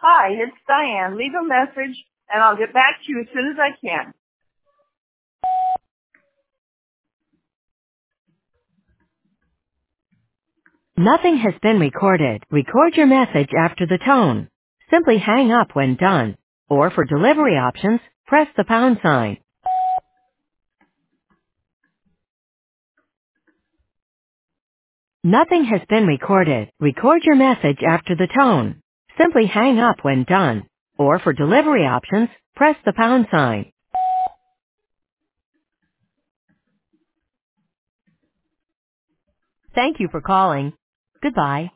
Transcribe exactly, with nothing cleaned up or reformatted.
Hi, it's Diane. Leave a message, and I'll get back to you as soon as I can. Nothing has been recorded. Record your message after the tone. Simply hang up when done. Or for delivery options, press the pound sign. Nothing has been recorded. Record your message after the tone. Simply hang up when done. Or for delivery options, press the pound sign. Thank you for calling. Goodbye.